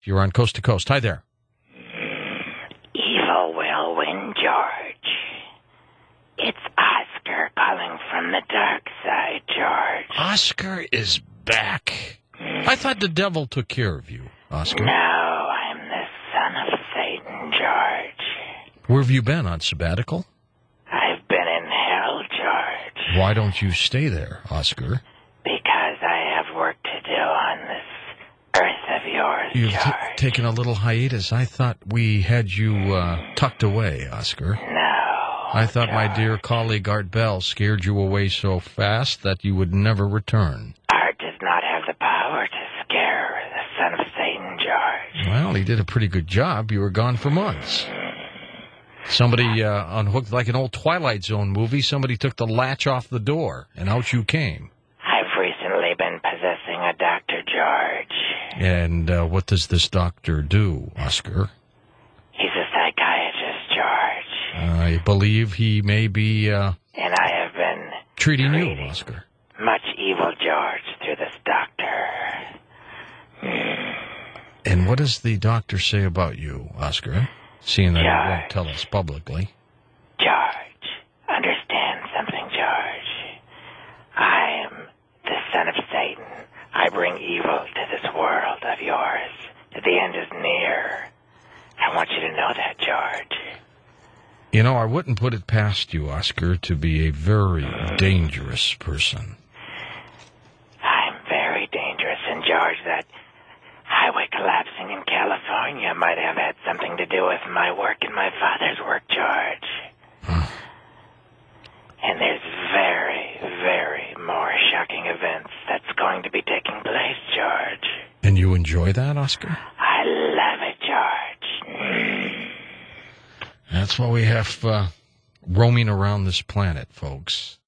You're on Coast to Coast. Hi there. Evil will win, George. It's Oscar calling from the dark side, George. Oscar is back. I thought the devil took care of you, Oscar. No, I'm the son of Satan, George. Where have you been, on sabbatical? I've been in hell, George. Why don't you stay there, Oscar? Because I have work to do on this earth of yours, You've George. taken a little hiatus. I thought we had you tucked away, Oscar. No, I thought George. my dear colleague Art Bell scared you away so fast that you would never return. Art does not have the power to scare the son of Satan, George. Well, he did a pretty good job. You were gone for months. Somebody unhooked, like an old Twilight Zone movie, somebody took the latch off the door, and out you came. I've recently been possessing a Dr. George. And what does this doctor do, Oscar? He's a psychiatrist, George. I believe he may be And I have been treating you, treating Oscar. much evil, George, through this doctor. And what does the doctor say about you, Oscar? Seeing that he George. won't tell us publicly. George, understand something, George. I am the son of Satan. I bring evil to this world of yours. The end is near. I want you to know that, George. You know, I wouldn't put it past you, Oscar, to be a very dangerous person. I'm very dangerous, and George, that highway collapsing in California might have had something to do with my work and my father's work, George. And there's very, very more shocking events that's going to be taking place, George. And you enjoy that, Oscar? I love it, George. That's why we have roaming around this planet, folks.